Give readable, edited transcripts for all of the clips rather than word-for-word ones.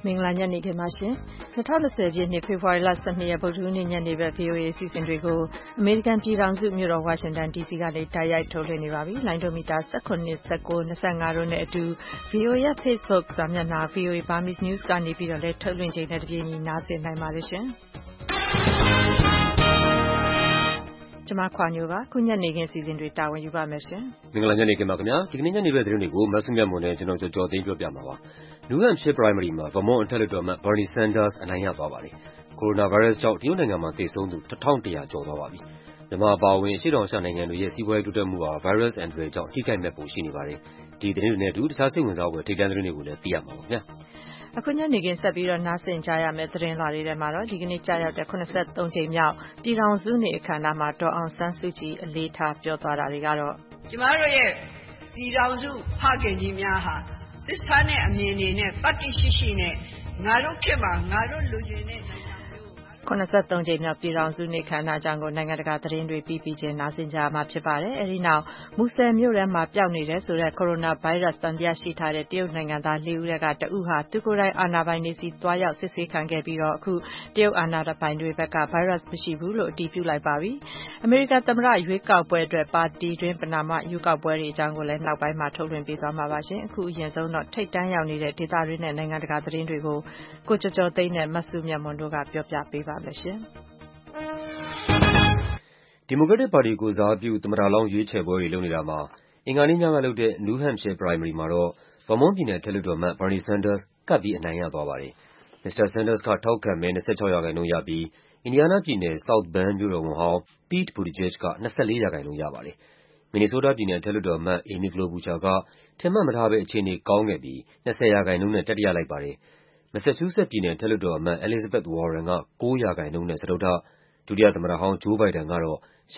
မင်္ဂလာညနေခင်းပါရှင်2020ပြည့်နှစ်ဖေဖော်ဝါရီလ12ရက်ဗုဒ္ဓဟူးနေ့ညနေဘက် VOA အစီအစဉ်တွေကိုအမေရိကန်ပြည်ထောင်စုမြို့တော်ဝါရှင်တန် DC ကနေတိုက်ရိုက်ထုတ်လွှင့်နေပါပြီလိုင်းဒိုမီတာ19 19 25တို့နဲ့အတူ VOA ရဲ့ Facebook စာမျက်နှာ VOA Burmese News ကနေပြီးတော့လည်းထုတ်လွှင့်ချိန်နဲ့တပြေးညီနားဆင်နိုင်ပါလိမ့်ရှင်ကျမခွာညိုပါခုညနေခင်းစီစဉ်တွေတာဝန်ယူပါမယ်ရှင်မင်္ဂလာညနေခင်းပါခင်ဗျာဒီကနေ့ညနေဘက်သတင်းတွေကိုမဆုမြတ်မွန်နဲ့ကျွန်တော်ကြော်သိန်းပြောပြမှာပါNew Hampshire primary မှာ Vermont အထက်လွှတ်တော်အမတ် Bernie Sanders အနိုင်ရသွားပါတယ်။ကိုရိုနာဗိုင်းရပ်စ်ကြောင့်တရုတ်နိုင်ငံမှာသေဆုံးသူ1100ကျော်သွားပါပြီ။မြန်မာအပါအဝင်အရှေ့တောင်အာရှနိုင်ငံတွေရဲ့စီးပွားရေးတိုးတက်မှုဟာဗိုင်းရပ်စ်အန္တရာယ်ကြောင့်ထိခိုက်မဲ့ပုံရှိနေပါတယ်။ဒီသတင်းတွေနဲ့အတူတခြားစိတ်ဝင်စားဖွယ်ထိပ်တန်းသတင်းတွေကိုလည်းသိရမှာပါခင်ဗျာ။အခုညနေခင်းဆက်ပြီးတော့နားဆင်ကြရမယ့်သတင်းလာတွေထဲမှာတော့ဒီကနေ့ကြာရောက်တဲ့83ကြိမ်မြောက်ပြည်ထောင်စုနေ့အခမ်းအနားမှာဒေါ်အောင်ဆန်းစုကြည်အလေးထားပြောသွားတာတွေကတော့ကျမတို့ရဲ့ပြည်ထောင်စုဖခင်ကြီးများဟာသစ္စာနဲ့အမြင်တွေနဲ့တတ္တိရှိနဲ့ငါတို့ခေတ်မှာငါတို့လူချင်းနဲ့ 83ကြိမ်မြောက်ပြည်ထောင်စုနေ့ခမ်းနားကြောင့်ကိုနိုင်ငံတကာသတင်းတွေပြီးချင်းနားဆင်ကြမှာဖြစ်ပါတယ်။အဲဒီနောက်မူဆယ်မြို့ထဲမှာပျောက်နေတဲ့ဆိုတဲ့ကိုရိုနာဗိုင်းရပ်စ်သံသယရှိထားတဲ့တရုတ်နိုင်ငံသား၄ဦးကတဦးဟာသူကိုယ်တိုင်အာဏာပိုင်တွေစီတွားရောက်စစ်ဆေးခံခဲ့ပြီးတော့အခုတရုတ်အာဏာပိုင်တွေဘက်ကဗိုင်းရပ်စ်မရှိဘူးလို့အတည်ပြုလိုက်ပါပြီ။အမေရိကန်သမ္မတရွေးကောက်ပွဲအတွက်ပါတီတွင်းပဏာမရွေးကောက်ပွဲတွေအကြောင်းကိုလည်းနောက်ပိုင်းမှာထုတ်လွှင့်ပေးသွားမှာပါရှင်။အခုအရင်ဆုံးတော့ထိတ်တန်းရောက်နေတဲ့ဒေသတွင်းနဲ့နိုင်ငံတကာသတင်းတွေကိုကိုကျော်သိန်းနဲ့မဆုမြတ်မွန်တို့ကပြောပြပေးပါမယ်ရှင်ဒီမိုကရက်တစ်ပါတီကိုစားပြုသမ္မတလောင်းရွေးချယ်ပွဲတွေလုပ်နေတာမှာအင်္ဂါနေ့ညကလုပ်တဲ့ New Hampshire primary မှာတော့ Vermont ပြည်နယ်အထက်လွှတ်တော်အမတ် Bernie Sanders ကပ်ပြီးအနိုင်ရသွားပါတယ်။ Mr. Sanders ကထောက်ခံမဲ26%ရပြီး Indiana ပြည်နယ် South Bend မြို့တော်ဝန်ဟောင်း Pete Buttigieg က24%ရပါတယ်။ Minnesota ပြည်နယ်အထက်လွှတ်တော်အမတ် Amy Klobuchar ကထင်မှတ်မထားဘဲအခြေအနေကောင်းခဲ့ပြီး20%နဲ့တတိယလိုက်ပါတယ်။ Massachusetts ပြည်နယ်အထက်လွှတ်တော်အမတ် Elizabeth Warren က9%နဲ့စတုတ္ထ၊ ဒုတိယသမ္မတဟောင်း Joe Biden ကတော့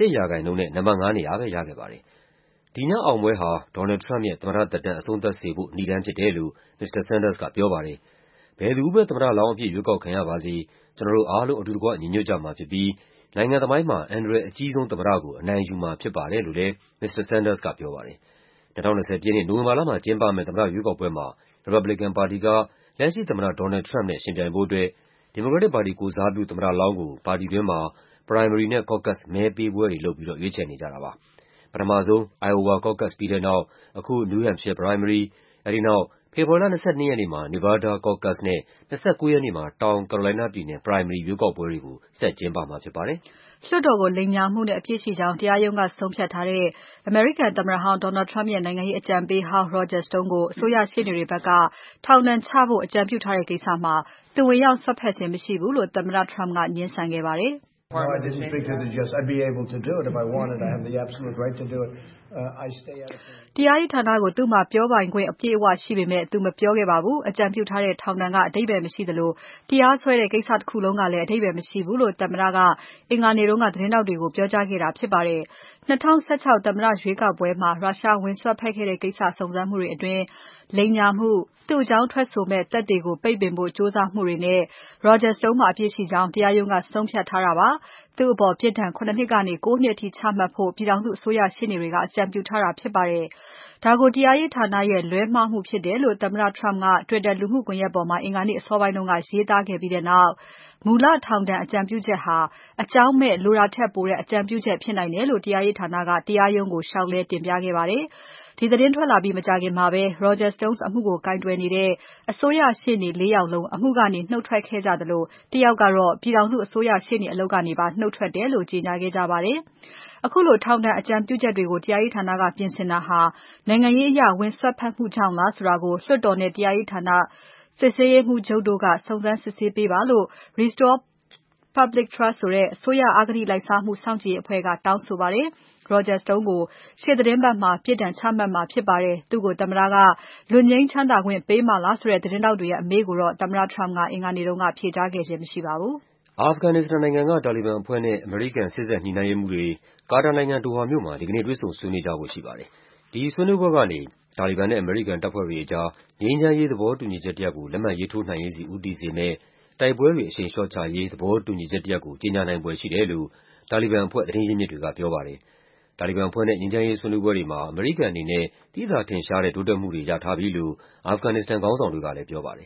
8%နဲ့နံပါတ်5နေရာပဲရခဲ့ပါတယ်။ဒီညအောင်ပွဲဟာ Donald Trump ရဲ့သမ္မတသက်တမ်းအဆုံးသတ်စေဖို့နိဒါန်းဖြစ်တယ်လို့ Mr. Sanders ကပြောပါတယ်။ဘယ်သူပဲသမ္မတလောင်းအဖြစ်ရွေးကောက်ခံရပါစေကျနော်တို့အားလုံးအတူတကွညီညွတ်ကြမှာဖြစ်ပြီးနိုင်ငံသမိုင်းမှာအန္တရာယ်အကြီးဆုံးသမ္မတကိုအနိုင်ယူမှာဖြစ်ပါတယ်လို့လည်း Mr. Sanders ကပြောပါတယ်။2020ပြည့်နှစ်နိုဝင်ဘာလမှာကျင်းပမယ့်သမ္မတရွေးကောက်ပွဲမှာ Republican ပါတီကလက်ရှိသမ္မတ Donald Trump နဲ့ယှဉ်ပြိုင်ဖို့အတွက် Democratic ပါတီကိုယ်စားပြုသမ္မတလောင်းကိုပါတီတွင်းမှာ primary နဲ့ caucus မဲပေးပွဲတွေလုပ်ပြီးတော့ရွေးချယ်နေကြတာပါ။ပထမဆုံး Iowa caucus ပြီးတဲ့နောက်အခု New Hampshire primary အဲဒီနောက်ဖေဖော်ဝါရီလ22ရက်နေ့မှာ Nevada caucus နဲ့29ရက်နေ့မှာတောင် Carolina ပြည်နယ် primary ရွေးကောက်ပွဲတွေကိုဆက်ကျင်းပမှာဖြစ်ပါတယ်။လွှတ်တော်ကိုလိမ်ညာမှုနဲ့အပြစ်ရှိကြောင်းတရားရုံးကဆုံးဖြတ်ထားတဲ့အမေရိကန်သမ္မတဟောင်း Donald Trump ရဲ့နိုင်ငံရေးအကြံပေးဟောင်း Roger Stone ကိုအစိုးရရှေ့နေတွေဘက်ကထောင်ဒဏ်ချဖို့အကြံပြုထားတဲ့ကိစ္စမှာသူဝင်ရောက်စွက်ဖက်ခြင်းမရှိဘူးလို့သမ္မတ Trump ကငြင်းဆန်ခဲ့ပါတယ်။ No, I didn't speak to the judge. I'd be able to do it if I wanted. I have the absolute right to do it. I stay out of it. တရားရေးဌာနကိုသူ့မှာပြောပိုင်ခွင့်အပြည့်အဝရှိပေမဲ့သူမပြောခဲ့ပါဘူး။အကြံပြုထားတဲ့ထောင်ဒဏ်ကအဓိပ္ပါယ်မရှိသလိုတရားစွဲတဲ့ကိစ္စတစ်ခုလုံးကလည်းအဓိပ္ပါယ်မရှိဘူးလို့သမ္မတကအင်္ဂါနေ့တုန်းကသတင်းထောက်တွေကိုပြောကြားခဲ့တာဖြစ်ပါတယ်။2016သမ္မတရွေးကောက်ပွဲမှာရုရှားဝင်စွက်ဖက်ခဲ့တဲ့ကိစ္စစုံစမ်းမှုတွေအတွင်းလိမ်ညာမှုသူ့အကြောင်းထွက်ဆိုမဲ့သက်သေကိုပိတ်ပင်ဖို့ကြိုးစားမှုတွေနဲ့ Roger Stone မှာအပြစ်ရှိကြောင်းတရားရုံးကဆုံးဖြတ်ထားတာပါ။သူ့အပေါ်ပြစ်ဒဏ်9နှစ်ကနေ9နှစ်အထိချမှတ်ဖို့ပြည်ထောင်စုအစိုးရရှေ့နေတွေကအကြံပြုထားတာဖြစ်ပါတယ်။ဒါကိုတရားရေးဌာနရဲ့လွဲမှားမှုဖြစ်တယ်လို့သမ္မတ Trump က Twitter လူမှုကွန်ယက်ပေါ်မှာအင်္ဂါနေ့အစောပိုင်းကရေးသားခဲ့ပြီးတဲ့နောက်မူလထောင်ဒဏ်အကြံပြုချက်ဟာအကြောင်းမဲ့လိုတာထက်ပိုတဲ့အကြံပြုချက်ဖြစ်နိုင်တယ်လို့တရားရေးဌာနကတရားရုံးကိုလျှောက်လဲတင်ပြခဲ့ပါတယ်။ဒီသတင်းထွက်လာပြီးမကြာခင်မှာပဲ Roger Stone အမှုကိုကိုင်တွယ်နေတဲ့အစိုးရရှေ့နေ4ယောက်လုံးအမှုကနေနှုတ်ထွက်ခဲ့ကြသလိုတယောက်ကတော့ပြည်ထောင်စုအစိုးရရှေ့နေအလုပ်ကနေပါနှုတ်ထွက်တယ်လို့ကြေညာခဲ့ကြပါတယ်။အခုလိုထောင်ဒဏ်အကြံပြုချက်တွေကိုတရားရေးဌာနကပြင်ဆင်တာဟာနိုင်ငံရေးအရဝင်စွက်ဖက်မှုကြောင့်လားဆိုတာကိုလွှတ်တော်နဲ့တရားရေးဌာနစစ်ဆေးရေးမှူးချုပ်တို့ကစုံစမ်းစစ်ဆေးပေးပါလို့ Restore Public Trust ဆိုတဲ့အစိုးရအဂတိလိုက်စားမှုစောင့်ကြည့်ရေးအဖွဲ့ကတောင်းဆိုပါတယ်။ Roger Stone ကိုရှေ့သီတင်းပတ်မှာပြစ်ဒဏ်ချမှတ်မှာဖြစ်ပါတယ်။သူ့ကိုသမ္မတကလွတ်ငြိမ်းချမ်းသာခွင့်ပေးမှာလားဆိုတဲ့သတင်းထောက်တွေရဲ့အမေးကိုတော့သမ္မတ Trump ကအင်္ဂါနေ့ကဖြေကြားခဲ့ခြင်းမရှိပါဘူး။အာဖဂန်နစ္စတန်နိုင်ငံကတာလီဘန်အဖွဲ့နဲ့အမေရိကန်စစ်ဆက်ညှိနှိုင်းရေးမှူးတွေကာတာနိုင်ငံဒိုဟာမြို့မှာဒီကနေ့တွေ့ဆုံဆွေးနွေးကြဖို့ရှိပါတယ်။ဒီဆွေးနွေးပွဲကနေတာလီဘန်နဲ့အမေရိကန်တပ်ဖွဲ့တွေအကြားငြိမ်းချမ်းရေးသဘောတူညီချက်တရပ်ကိုလက်မှတ်ရေးထိုးနိုင်ရေးဆီဦးတည်စေမယ့်တိုက်ပွဲတွေအရှိန်လျှော့ချရေးသဘောတူညီချက်တရပ်ကိုကြေညာနိုင်ဖွယ်ရှိတယ်လို့တာလီဘန်အဖွဲ့သတင်းရင်းမြစ်တွေကပြောပါတယ်။တာလီဘန်အဖွဲ့နဲ့ငြိမ်းချမ်းရေးဆွေးနွေးပွဲတွေမှာအမေရိကန်အနေနဲ့သိသာထင်ရှားတဲ့တိုးတက်မှုတွေရထားပြီလို့အာဖဂန်နစ္စတန်ခေါင်းဆောင်တွေကလည်းပြောပါတယ်။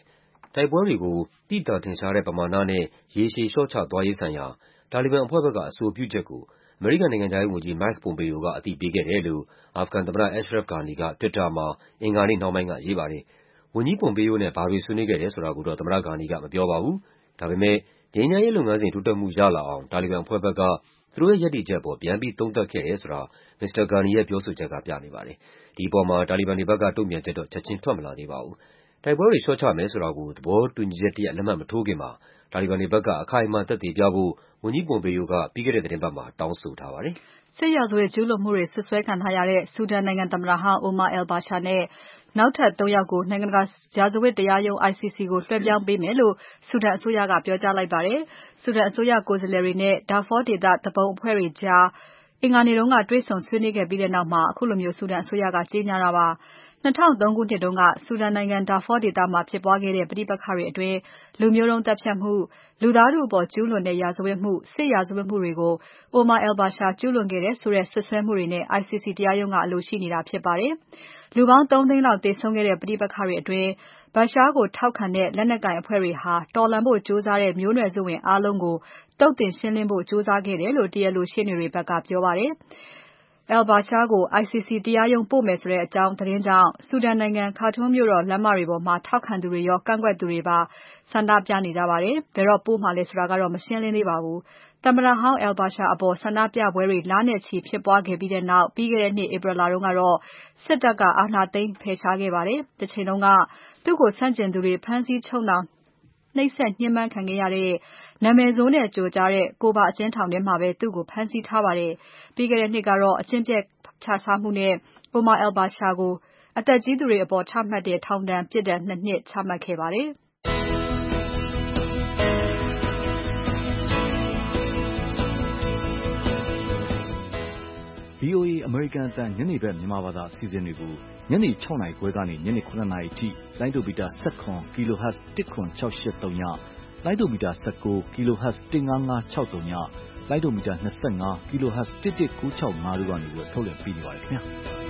တိုက်ပွဲတွေကိုသိသာထင်ရှားတဲ့ပမာဏနဲ့ရေရှည်လျှော့ချသွားရေးဆိုင်ရာတာလီဘန်အဖွဲ့ဘက်ကအဆိုပြုချက်ကိုအမေရိကန်နိုင်ငံခြားရေးဝန်ကြီး Mike Pompeo ကအသိပေးခဲ့တယ်လို့အာဖဂန်သမ္မတ Ashraf Ghani က Twitter မှာအင်္ဂါနေ့နှောင်းပိုင်းကရေးပါတယ်။ ဝန်ကြီး Pompeo နဲ့ဘာတွေဆွေးနွေးခဲ့တယ်ဆိုတာကိုတော့သမ္မတ Ghani ကမပြောပါဘူး။ ဒါပေမဲ့ငြိမ်းချမ်းရေးလုပ်ငန်းစဉ်တိုးတက်မှုရလာအောင်တာလီဘန်အဖွဲ့ဘက်ကသူတို့ရဲ့ရပ်တည်ချက်အပေါ်ပြန်ပြီးသုံးသပ်ခဲ့တယ်ဆိုတာ မစ္စတာ Ghani ရဲ့ပြောဆိုချက်ကပြနေပါတယ်။ ဒီအပေါ်မှာတာလီဘန်တွေဘက်ကတုံ့ပြန်ချက်တော့ချက်ခြင်းထွက်မလာသေးပါဘူး။ တိုက်ပွဲတွေလျှော့ချမယ်ဆိုတာကိုသဘောတူညီချက်တရပ်လက်မှတ်မထိုးခင်မှာတာလီဘန်တွေဘက်ကအခိုင်အမာသက်သေပြဖို့ဝန်ကြီး Pompeo ကပြီးခဲ့တဲ့သီတင်းပတ်မှာတောင်းဆိုထားပါတယ်။စစ်ရာဇဝတ်ကျူးလွန်မှုတွေစွပ်စွဲခံထားရတဲ့ဆူဒန်နိုင်ငံသမ္မတဟောင်း Omar al-Bashir နဲ့နောက်ထပ် ၃ ယောက်ကိုနိုင်ငံတကာရာဇဝတ်တရားရုံး ICC ကိုလွှဲပြောင်းပေးမယ်လို့ဆူဒန်အစိုးရကပြောကြားလိုက်ပါတယ်။ဆူဒန်အစိုးရကိုယ်စားလှယ်တွေနဲ့ Darfur ဒေသသူပုန်အဖွဲ့တွေကြားအင်္ဂါနေ့ကတွေ့ဆုံဆွေးနွေးခဲ့ပြီးနောက်မှာခုလိုဆူဒန်အစိုးရကကြေညာတာပါ။ 2003 ခုနှစ်တုန်းကဆူဒန်နိုင်ငံ Darfur ဒေသမှာဖြစ်ပွားခဲ့တဲ့ပဋိပက္ခတွေအတွင်းလူမျိုးတုံးသတ်ဖြတ်မှု၊ လူသားထုအပေါ်ကျူးလွန်တဲ့ရာဇဝတ်မှု၊ စစ်ရာဇဝတ်မှုတွေကို Omar al-Bashir ကျူးလွန်ခဲ့တယ်ဆိုတဲ့စွပ်စွဲမှုတွေနဲ့ ICC တရားရုံးကအလိုရှိနေတာဖြစ်ပါတယ်။ လူပေါင်း ၃ သိန်းလောက်သေဆုံးခဲ့တဲ့ပဋိပက္ခတွေအတွင်း Bashir ကိုထောက်ခံတဲ့လက်နက်ကိုင်အဖွဲ့တွေဟာတော်လှန်ဖို့ကြိုးစားတဲ့မျိုးနွယ်စုဝင်အားလုံးကိုသုတ်သင်ရှင်းလင်းဖို့ကြိုးစားခဲ့တယ်လို့တရားလိုရှေ့နေတွေဘက်ကပြောပါတယ်။ al-Bashir ကို ICC တရားရုံးပို့မယ်ဆိုတဲ့အကြောင်းသတင်းကြောင့်ဆူဒန်နိုင်ငံ Khartoum မြို့တော်လမ်းမတွေပေါ်မှာထောက်ခံသူတွေရော ကန့်ကွက်သူတွေပါဆန္ဒပြနေကြပါတယ်။ ဘယ်တော့ပို့မှာလဲဆိုတာကတော့မရှင်းလင်းသေးပါဘူး။ သမ္မတဟောင်း al-Bashir အပေါ်ဆန္ဒပြပွဲတွေလနဲ့ချီဖြစ်ပွားခဲ့ပြီးနောက် ပြီးခဲ့တဲ့နှစ်ဧပြီလတုန်းကတော့ စစ်တပ်ကအာဏာသိမ်းဖယ်ရှားခဲ့ပါတယ်။ တချိန်တုန်းကသူ့ကိုဆန့်ကျင်သူတွေဖမ်းဆီးချုပ်နှောင်နှိပ်စက်ညှဉ်းပန်းခံခဲ့ရတဲ့နာမည်ဆိုးနဲ့ကျော်ကြားတဲ့ Koba အကျဉ်းထောင်ထဲမှာပဲသူ့ကိုဖမ်းဆီးထားပါတယ်။ ပြီးခဲ့တဲ့နှစ်ကတော့အကျင့်ပျက်ခြစားမှုနဲ့ Omar al-Bashir ကိုအသက်ကြီးသူတွေအပေါ်ချမှတ်တဲ့ထောင်ဒဏ်ပြစ်ဒဏ် 2 နှစ်ချမှတ်ခဲ့ပါတယ်။ VOA အမေရိကန်အသံညနေဘက်မြန်မာဘာသာအစီအစဉ်တွေကိုညနေ 6 နာရီခွဲကနေညနေ 9 နာရီထိလိုင်းဒိုမီတာ 17 kHz 10683ညလိုင်းဒိုမီတာ 19 kHz 15563ညလိုင်းဒိုမီတာ 25 kHz 11965တို့ကနေထုတ်လွှင့်ပေးနေပါတယ်ခင်ဗျာ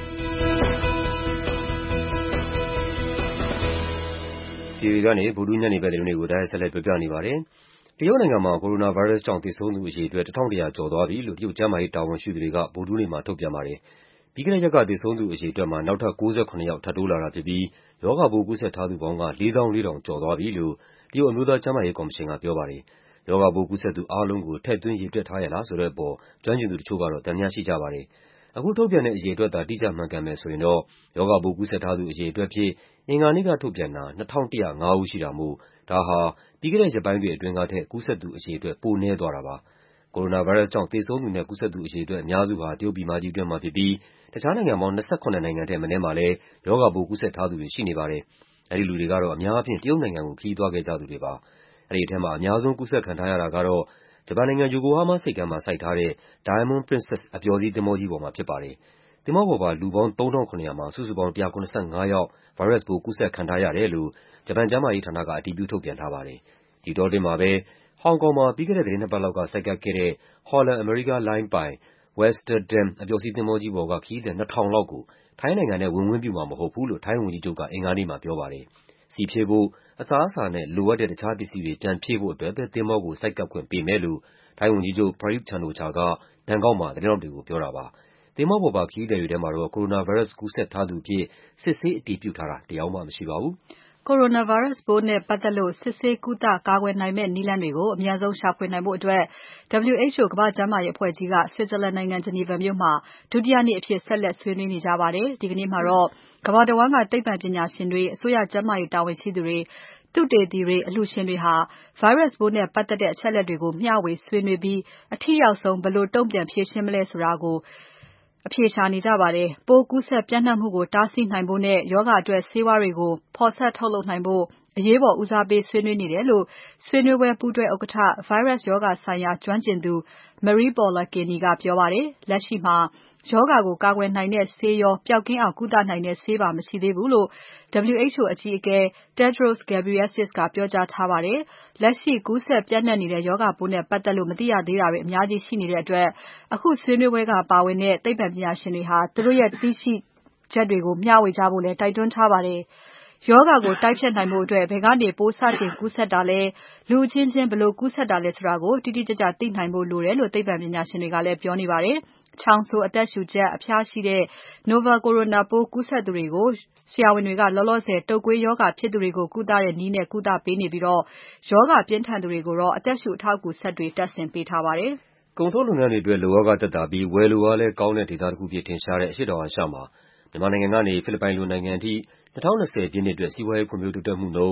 ။ VOA ကနေဗုဒ္ဓညနေဘက်သတင်းတွေကိုတိုက်ရိုက်ဆက်လက်ပြနေပါတယ်။တရုတ်နိုင်ငံမှာကိုရိုနာဗိုင်းရပ်စ်ကြောင့်သေဆုံးသူအရေအတွက် 1100 ကျော်သွားပြီလို့တရုတ်ကျန်းမာရေးတာဝန်ရှိသူတွေကဗုဒ္ဓနေ့မှာထုတ်ပြန်ပါတယ်။ပြီးခဲ့တဲ့ရက်ကသေဆုံးသူအရေအတွက်မှာနောက်ထပ်69ယောက်ထပ်တိုးလာတာဖြစ်ပြီးရောဂါပိုးကူးစက်ထားသူပေါင်းက 44,000 ကျော်သွားပြီလို့တရုတ်အမျိုးသားကျန်းမာရေးကော်မရှင်ကပြောပါတယ်။ရောဂါပိုးကူးစက်သူအားလုံးကိုထည့်သွင်းရေတွက်ထားရဲ့လားဆိုတဲ့အပေါ်ကျွမ်းကျင်သူတချို့ကတော့သံသယရှိကြပါတယ်။အခုထုတ်ပြန်တဲ့အရေအတွက်သာတိကျမှန်ကန်မယ်ဆိုရင်တော့ရောဂါပိုးကူးစက်ထားသူအရေအတွက်ဖြင့်အင်္ဂါနေ့ကထုတ်ပြန်တာ 2105 ဦးရှိတာမို့ဒါဟာပြီးခဲ့တဲ့ရက်ပိုင်းတွေအတွင်းကထက်ကူးစက်သူအရေအတွက်ပိုနည်းသွားတာပါ။ကိုရိုနာဗိုင်းရပ်စ်ကြောင့်သေဆုံးသူနဲ့ကူးစက်သူအရေအတွက်အများစုဟာတရုတ်ပြည်မကြီးအတွင်းမှာဖြစ်ပြီးတခြားနိုင်ငံပေါင်း28နိုင်ငံထက်မနည်းမှာလည်းရောဂါပိုးကူးစက်ထားသူတွေရှိနေပါတယ်။အဲဒီလူတွေကတော့အများအားဖြင့်တရုတ်နိုင်ငံကိုခရီးသွားခဲ့ကြသူတွေပါ။အဲဒီထဲမှာအများဆုံးကူးစက်ခံထားရတာကတော့ဂျပန်နိုင်ငံယိုကိုဟားမားဆိပ်ကမ်းမှာစိုက်ထားတဲ့ Diamond Princess အပျော်စီးသင်္ဘောကြီးပေါ်မှာဖြစ်ပါတယ်။သင်္ဘောပေါ်ပါလူပေါင်း 3700 မှာစုစုပေါင်း 175 ယောက်ဗိုင်းရပ်စ်ပိုးကူးစက်ခံထားရတယ်လို့ဂျပန်ကျန်းမာရေးဌာနကအတည်ပြုထုတ်ပြန်ထားပါတယ်။ဒီအတောအတွင်းမှာပဲဟောင်ကောင်မှာပြီးခဲ့တဲ့သီတင်းနှစ်ပတ်လောက်ကဆိုက်ကပ်ခဲ့တဲ့ Holland America Line ပိုင် Westerdam အပျော်စီးသင်္ဘောကြီးပေါ်ကခရီးသည် 2000 လောက်ကိုထိုင်းနိုင်ငံထဲဝင်ခွင့်ပြုမှာမဟုတ်ဘူးလို့ထိုင်းဝန်ကြီးချုပ်ကအင်္ဂါနေ့မှာပြောပါတယ်။ဆီဖြည့်ဖို့၊အစားအစာနဲ့လိုအပ်တဲ့တခြားပစ္စည်းတွေပြန်ဖြည့်ဖို့အတွက်ပဲသင်္ဘောကိုဆိုက်ကပ်ခွင့်ပေးမယ်လို့ထိုင်းဝန်ကြီးချုပ် Prayut Chan-o-cha ကဘန်ကောက်မှာသတင်းထောက်တွေကိုပြောတာပါ။သင်္ဘောပေါ်ပါခရီးသည်တွေထဲမှာတော့ကိုရိုနာဗိုင်းရပ်စ်ကူးစက်ထားသူအဖြစ်စစ်ဆေးအတည်ပြုထားတာတယောက်မှမရှိပါဘူး။ Coronavirus ပိုးနဲ့ပတ်သက်လို့စစ်ဆေးကုသကာကွယ်နိုင်မယ့်နည်းလမ်းတွေကိုအမြန်ဆုံးရှာဖွေနိုင်ဖို့ WHO ကမ္ဘာ့ကျန်းမာရေးအဖွဲ့ကြီးက Switzerland နိုင်ငံ Geneva မြို့မှာဒုတိယနေ့အဖြစ်ဆက်လက်ဆွေးနွေးနေကြပါတယ်။ ဒီကနေ့မှာတော့ကမ္ဘာတဝန်းကသိပ္ပံပညာရှင်တွေ၊အစိုးရကျန်းမာရေးတာဝန်ရှိသူတွေ၊သုတေသီတွေ၊အလှူရှင်တွေဟာ Virus ပိုးနဲ့ပတ်သက်တဲ့အချက်အလက်တွေကိုမျှဝေဆွေးနွေးပြီး အထိရောက်ဆုံးဘယ်လိုတုံ့ပြန်ဖြေရှင်းမလဲဆိုတာကိုအဖြေရှာနေကြပါတယ်။ပိုးကူးစက်ပျံ့နှံ့မှုကိုတားဆီးနိုင်ဖို့နဲ့ရောဂါအတွက်ဆေးဝါးတွေကိုဖော်စပ်ထုတ်လုပ်နိုင်ဖို့အရေးပေါ်ဦးစားပေးဆွေးနွေးနေတယ်လို့ဆွေးနွေးပွဲပူးတွဲဥက္ကဋ္ဌ Virus ရောဂါဆိုင်ရာကျွမ်းကျင်သူ Marie-Paule Keny ကပြောပါတယ်။လက်ရှိမှာရောဂါကိုကာကွယ်နိုင်တဲ့ဆေးရောပျောက်ကင်းအောင်ကုသနိုင်တဲ့ဆေးပါမရှိသေးဘူးလို့ WHO အကြီးအကဲ Tedros Adhanom Ghebreyesus ကပြောကြားထားပါတယ်။လက်ရှိကူးစက်ပျံ့နှံ့နေတဲ့ရောဂါပိုးနဲ့ပတ်သက်လို့မသိရသေးတာတွေအများကြီးရှိနေတဲ့အတွက်အခုဆွေးနွေးပွဲကပါဝင်တဲ့သိပ္ပံပညာရှင်တွေဟာသူတို့ရဲ့သိရှိချက်တွေကိုမျှဝေကြဖို့လည်းတိုက်တွန်းထားပါတယ်။ယောဂါကိုတိုက်ဖျက်နိုင်ဖို့အတွက်ဘယ်ကနေပိုးစတင်ကူးစက်တာလဲလူချင်းချင်းဘယ်လိုကူးစက်တာလဲဆိုတာကိုတိတိကျကျသိနိုင်ဖို့လိုတယ်လို့သိပ္ပံပညာရှင်တွေကလည်းပြောနေပါတယ်။ချောင်းဆိုးအသက်ရှူချက်အဖျားရှိတဲ့ Novel Corona ပိုးကူးစက်သူတွေကိုဆရာဝန်တွေကလောလောဆယ်တုပ်ကွေးယောဂါဖြစ်သူတွေကိုကုသတဲ့နည်းနဲ့ကုသပေးနေပြီးယောဂါပြင်းထန်သူတွေကိုတော့အသက်ရှူအထောက်အကူစက်တွေတပ်ဆင်ပေးထားပါတယ်။ကုန်ထုတ်လုပ်ငန်းတွေအတွက်လိုအားကသက်သာပြီးဝယ်လိုအားလည်းကောင်းတဲ့ဒေသတစ်ခုဖြစ်ထင်ရှားတဲ့အရှေ့တောင်အာရှမှာမြန်မာနိုင်ငံကနေဖိလစ်ပိုင်လိုနိုင်ငံအထိ2020 ပြည့်နှစ်အတွက်စီးပွားရေးဖွံ့ဖြိုးတိုးတက်မှုနှုန်း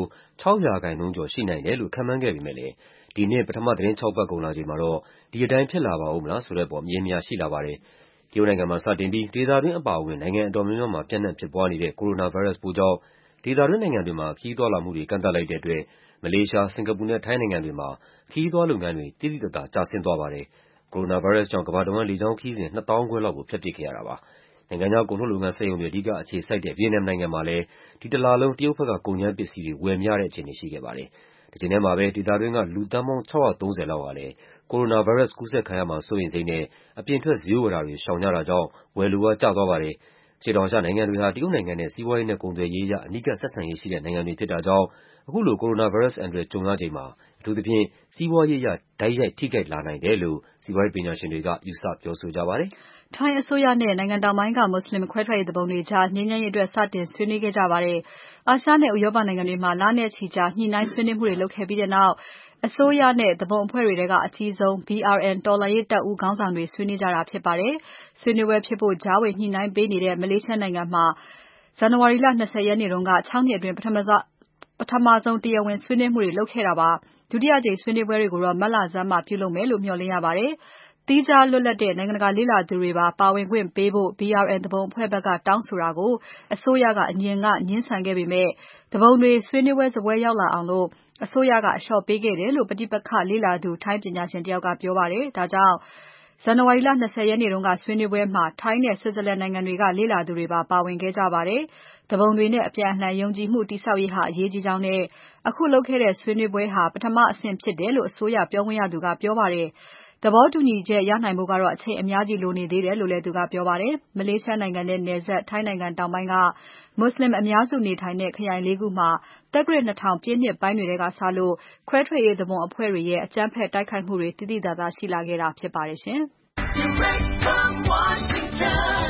6% ကျော်ရှိနိုင်တယ်လို့ခန့်မှန်းခဲ့ပေမဲ့လည်းဒီနှစ်ပထမသတင်း6 ပတ်ကုန်လာချိန်မှာတော့ဒီအတိုင်းဖြစ်လာပါဦးမလားဆိုတဲ့အပေါ်မရေမရာရှိလာပါတယ်။တရုတ်နိုင်ငံမှာစတင်ပြီးဒေသတွင်းအပါအဝင်နိုင်ငံအတော်များများမှာပြန့်နှံ့ဖြစ်ပွားနေတဲ့ကိုရိုနာဗိုင်းရပ်စ်ပိုးကြောင့်ဒေသတွင်းနိုင်ငံတွေမှာခရီးသွားလာမှုတွေကန့်သတ်လိုက်တဲ့အတွက်မလေးရှား၊စင်ကာပူနဲ့ထိုင်းနိုင်ငံတွေမှာခရီးသွားလုပ်ငန်းတွေသိသိသာသာကျဆင်းသွားပါတယ်။ကိုရိုနာဗိုင်းရပ်စ်ကြောင့်ကမ္ဘာတဝန်းလေကြောင်းခရီးစဉ်2သောင်းခွဲလောက်ကိုဖျက်ပစ်ခဲ့ရတာပါ။နိုင်ငံခြားကုန်ထုတ်လုပ်ငန်းစက်ရုံတွေအဓိကအခြေစိုက်တဲ့ဗီယက်နမ်နိုင်ငံမှာလည်းဒီတလလုံးတရုတ်ဘက်ကကုန်ကြမ်းပစ္စည်းတွေဝယ်မရတဲ့အခြေအနေရှိခဲ့ပါတယ်။တချိန်ထဲမှာပဲဒေသတွင်းကလူသန်းပေါင်း630လောက်ဟာလည်းကိုရိုနာဗိုင်းရပ်စ်ကူးစက်ခံရမှာစိုးရိမ်စိတ်နဲ့အပြင်ထွက်ဈေးဝယ်တာတွေရှောင်ကြတာကြောင့်ဝယ်လိုအားကျသွားပါတယ်။အရှေ့တောင်အာရှနိုင်ငံတွေဟာတရုတ်နိုင်ငံနဲ့စီးပွားရေးနဲ့ကုန်သွယ်ရေးအရအနီးကပ်ဆက်ဆံရေးရှိတဲ့နိုင်ငံတွေဖြစ်တာကြောင့်အခုလိုကိုရိုနာဗိုင်းရပ်စ်အန္တရာယ်ကြုံရချိန်မှာအထူးသဖြင့်စီးပွားရေးအရတိုက်ရိုက်ထိခိုက်လာနိုင်တယ်လို့စီးပွားရေးပညာရှင်တွေကယူဆပြောဆိုကြပါတယ်။ထိုင်းအစိုးရနဲ့နိုင်ငံတောင်ပိုင်းကမွတ်စလင်ခွဲထွက်ရေးသူပုန်တွေကြားငြိမ်းချမ်းရေးအတွက်စတင်ဆွေးနွေးခဲ့ကြပါတယ်။အာရှနဲ့ဥရောပနိုင်ငံတွေမှာလနဲ့ချီကြာညှိနှိုင်းဆွေးနွေးမှုတွေလုပ်ခဲ့ပြီးတဲ့နောက်အစိုးရနဲ့သူပုန်အဖွဲ့တွေထဲကအကြီးဆုံး BRN တော်လှန်ရေးတပ်ဦးခေါင်းဆောင်တွေဆွေးနွေးကြတာဖြစ်ပါတယ်။ဆွေးနွေးပွဲဖြစ်ဖို့ကြားဝင်ညှိနှိုင်းပေးနေတဲ့မလေးရှားနိုင်ငံမှာဇန်နဝါရီလ20 ရက်နေ့တုန်းက6 နှစ်အတွင်းပထမဆုံးတရားဝင်ဆွေးနွေးမှုတွေလုပ်ခဲ့တာပါ။ဒုတိယအကြိမ်ဆွေးနွေးပွဲတွေကိုတော့မတ်လဆန်းမှာပြုလုပ်မယ်လို့မျှော်လင့်ရပါတယ်။သီးခြားလွတ်လပ်တဲ့နိုင်ငံတကာလေ့လာသူတွေပါဝင်ခွင့်ပေးဖို့ BRN သူပုန်အဖွဲ့ဘက်ကတောင်းဆိုတာကိုအစိုးရကအရင်ကငြင်းဆန်ခဲ့ပေမဲ့သူပုန်တွေဆွေးနွေးပွဲစားပွဲရောက်လာအောင်အစိုးရကအလျှော့ပေးခဲ့တယ်လို့ပဋိပက္ခလေ့လာသူထိုင်းပညာရှင်တယောက်ကပြောပါတယ်။ဒါကြောင့်ဇန်နဝါရီလ20 ရက်နေ့တုန်းကဆွေးနွေးပွဲမှာထိုင်းနဲ့ Switzerland နိုင်ငံတွေကလေ့လာသူတွေပါဝင်ခဲ့ကြပါတယ်။သူပုန်တွေနဲ့အပြန်အလှန်ယုံကြည်မှုတည်ဆောက်ရေးဟာအရေးကြီးကြောင်းနဲ့အခုလုပ်ခဲ့တဲ့ဆွေးနွေးပွဲဟာပထမအဆင့်ဖြစ်တယ်လို့အစိုးရပြောခွင့်ရသူကပြောပါတယ်။သဘောတူညီချက်ရနိုင်ဖို့ကတော့အချိန်အများကြီးလိုနေသေးတယ်လို့လည်းသူကပြောပါတယ်။မလေးရှားနိုင်ငံနဲ့နယ်စပ်ထိုင်းနိုင်ငံတောင်ပိုင်းကမွတ်စလင်အများစုနေထိုင်တဲ့ခရိုင် 4 ခုမှာသက္ကရာဇ်2000ပြည့်နှစ်ပိုင်းတွေကစလို့ခွဲထွက်ရေးသူပုန်အဖွဲ့တွေရဲ့အကြမ်းဖက်တိုက်ခိုက်မှုတွေတိတိကျကျရှိလာခဲ့တာဖြစ်ပါတယ်ရှင်။ Direct from Washington,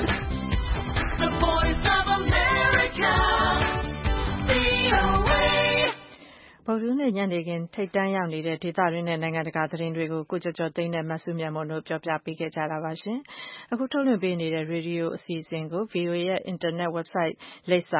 the voice of America, VOA. ဗုဒ္ဓဟူးနေ့ညနေခင်းထိပ်တန်းရောက်နေတဲ့ဒေသတွင်းနဲ့နိုင်ငံတကာသတင်းတွေကိုကိုကျော်ကျော်သိန်းနဲ့မစုမြတ်မွန်တို့ပြောပြပေးခဲ့ကြတာပါရှင်။အခုထုတ်လွှင့်ပေးနေတဲ့ရေဒီယိုအစီအစဉ်ကို VOA ရဲ့ Internet website လိပ်စာ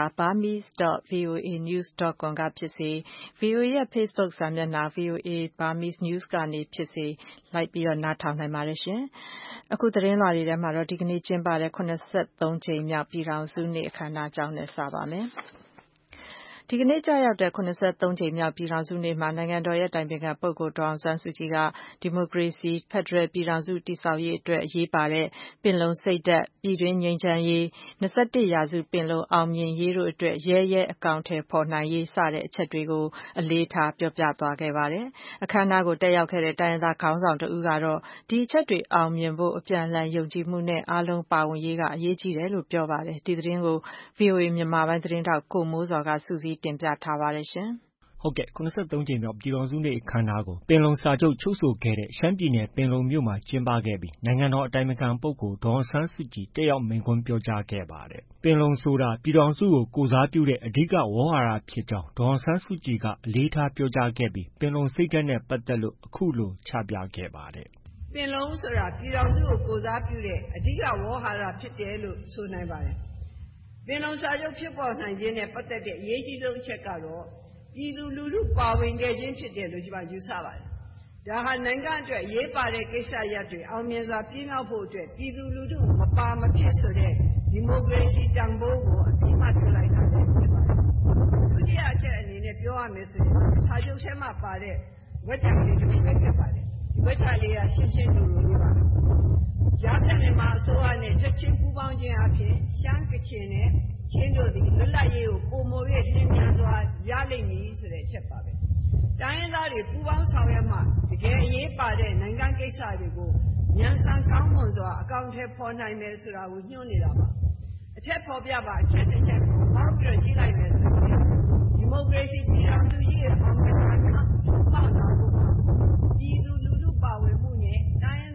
burmese.voanews.com ကဖြစ်စေ VOA ရဲ့ Facebook စာမျက်နှာ VOA Burmese News ကနေဖြစ်စေလိုက်ပြီးနားထောင်နိုင်ပါတယ်ရှင်။အခုသတင်းလွှာတွေထဲမှာတော့ဒီကနေ့ကျင်းပတဲ့83ကြိမ်မြောက်ပြည်ထောင်စုနေ့အခမ်းအနားအကြောင်းနဲ့စပါမယ်။ဒီကနေ့ကျရောက်တဲ့83ကြိမ်မြောက်ပြည်ထောင်စုနေ့မှာနိုင်ငံတော်ရဲ့တိုင်ပင်ခံပုဂ္ဂိုလ်ဒေါ်အောင်ဆန်းစုကြည်ကဒီမိုကရေစီဖက်ဒရယ်ပြည်ထောင်စုတည်ဆောက်ရေးအတွက်အရေးပါတဲ့ပင်လုံစိတ်ဓာတ်ပြည်တွင်းငြိမ်းချမ်းရေး21ရာစုပင်လုံအောင်မြင်ရေးတို့အတွက်ရဲအကောင်အထည်ဖော်နိုင်ရေးစတဲ့အချက်တွေကိုအလေးထားပြောပြသွားခဲ့ပါတယ်။အခမ်းအနားကိုတက်ရောက်ခဲ့တဲ့တိုင်းရင်းသားခေါင်းဆောင်တဦးကတော့ဒီအချက်တွေအောင်မြင်ဖို့အပြန်အလှန်ယုံကြည်မှုနဲ့အားလုံးပါဝင်ရေးကအရေးကြီးတယ်လို့ပြောပါတယ်။ဒီသတင်းကို VOA မြန်မာပိုင်းသတင်းထောက်ကိုမိုးစော်ကစုစည်းတင်ပြထားပါတယ်ရှင်။ဟုတ်ကဲ့83ကြိမ်မြောက်ပြည်ထောင်စုနေ့အခမ်းအနားကိုပင်လုံစာချုပ်ချုပ်ဆိုခဲ့တဲ့ရှမ်းပြည်နယ်ပင်လုံမြို့မှာကျင်းပခဲ့ပြီးနိုင်ငံတော်အတိုင်ပင်ခံပုဂ္ဂိုလ်ဒေါ်အောင်ဆန်းစုကြည်တက်ရောက်မိန့်ခွန်းပြောကြားခဲ့ပါတယ်။ပင်လုံဆိုတာပြည်ထောင်စုကိုကိုစားပြုတဲ့အဓိကဝေါဟာရဖြစ်ကြောင်းဒေါ်အောင်ဆန်းစုကြည်ကအလေးထားပြောကြားခဲ့ပြီးပင်လုံစိတ်ဓာတ်နဲ့ပတ်သက်လို့အခုလိုချပြခဲ့ပါတယ်။ပင်လုံဆိုတာပြည်ထောင်စုကိုကိုစားပြုတဲ့အဓိကဝေါဟာရဖြစ်တယ်လို့ဆိုနိုင်ပါတယ်။ပင်လုံစာချုပ်ဖြစ်ပေါ်နိုင်ခြင်းနဲ့ပတ်သက်တဲ့အရေးကြီးဆုံးအချက်ကတော့ပြည်သူလူထုပါဝင်ခဲ့ခြင်းဖြစ်တယ်လို့ကျွန်မယူဆပါတယ်။ဒါဟာနိုင်ငံအတွက်အရေးပါတဲ့ကိစ္စရပ်တွေအောင်မြင်စွာပြည့်မြောက်ဖို့အတွက်ပြည်သူလူထုမပါမဖြစ်ဆိုတဲ့ဒီမိုကရေစီတန်ဖိုးကိုအပြည့်အဝပြုလိုက်တာဖြစ်ပါတယ်။ဒုတိယအချက်အနေနဲ့ပြောရမယ်ဆိုရင်စာချုပ်ထဲမှာပါတဲ့ဝဋ်ကြံလေးတစ်ခုပဲဖြစ်ပါတယ်။ဝဋ်ကြံလေးကရှင်းရှင်းလိုလိုလေးပါ။ကြားဖြတ်မြန်မာအစိုးရနဲ့ချက်ချင်းပူးပေါင်းခြင်းအပြင်ရှမ်းကချင်နဲ့ချင်းတို့သည်လွတ်လပ်ရေးကိုပုံမို၍လင်းမြန်စွာရလိမ့်မည်ဆိုတဲ့အချက်ပါပဲ။တိုင်းရင်းသားတွေပူးပေါင်းဆောင်ရွက်မှတကယ်အရေးပါတဲ့နိုင်ငံကိစ္စတွေကိုမြန်ဆန်ကောင်းမွန်စွာအကောင့်ထဲပေါ်နိုင်မယ်ဆိုတာကိုညွှန်းနေတာပါ။အထက်ဖော်ပြပါအချက်တစ်ချက်ကိုမောက်ပြကြည့်လိုက်မယ်ဆိုရင်